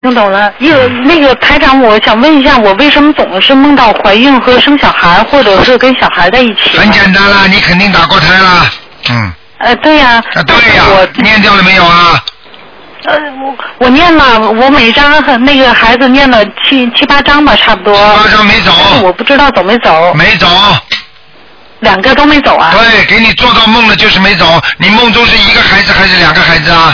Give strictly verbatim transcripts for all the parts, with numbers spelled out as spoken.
听懂了。有那个台长，我想问一下，我为什么总是梦到怀孕和生小孩，或者是跟小孩在一起？ 很简单了，你肯定打过胎了。嗯。 呃，对呀、啊。 啊，对呀、啊。我念掉了没有啊？ 呃，我我念了，我每张那个孩子念了七七八张吧，差不多。 七八张没走。 我不知道走没走。 没走。 两个都没走啊？ 对，给你做到梦了就是没走。你梦中是一个孩子还是两个孩子啊？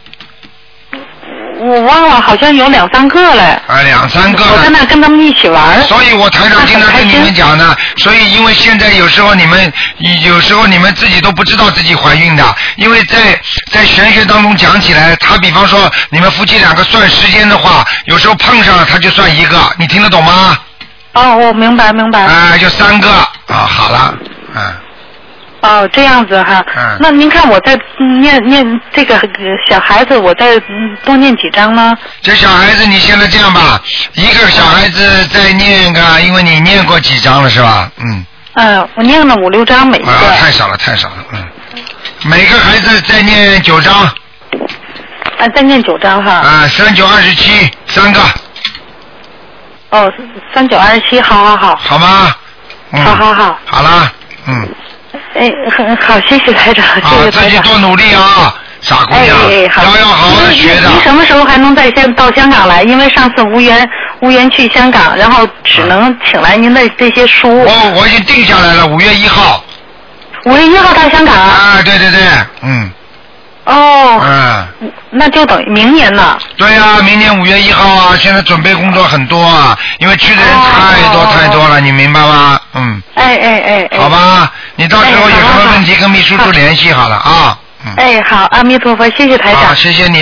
我忘了，好像有两三个嘞。 啊，两三个。 我在那跟他们一起玩。 所以我台长经常跟你们讲的，所以因为现在有时候你们有时候你们自己都不知道自己怀孕的，因为在在玄学当中讲起来，他比方说你们夫妻两个算时间的话，有时候碰上了他就算一个，你听得懂吗？ 哦，我明白明白。 啊、呃，就三个啊、哦，好了，嗯。 哦，这样子哈。嗯。那您看我再念念这个小孩子，我再多念几张呢？ 这小孩子，你现在这样吧，一个小孩子再念个，因为你念过几张了是吧？嗯。 嗯，我念了五六张每一个。 啊，太少了，太少了，嗯。每个孩子再念九张。 啊，再念九张哈。 啊，三九二十七，三个。 哦，三九二十七，好好好。 好吗？嗯、 好好好。 好了，嗯。 哎，很好，谢谢台长，谢谢台长。 自己多努力啊，傻姑娘， 哎哎好要要好好的学的。 您什么时候还能再先到香港来？因为上次无缘无缘去香港，然后只能请来您的这些书。 我我已经定下来了，五月一号。 五月一号到香港啊？ 啊，对对对，嗯。 哦。 嗯。 那就等于明年了。 对呀、啊，明年五月一号啊！现在准备工作很多啊，因为去的人太多太多了，哦、你明白吗？嗯。 哎哎哎哎。 好吧，你到时候有什么问题跟秘书处联系好了啊。 嗯。哎，好，阿弥陀佛，谢谢台长。 好，谢谢你。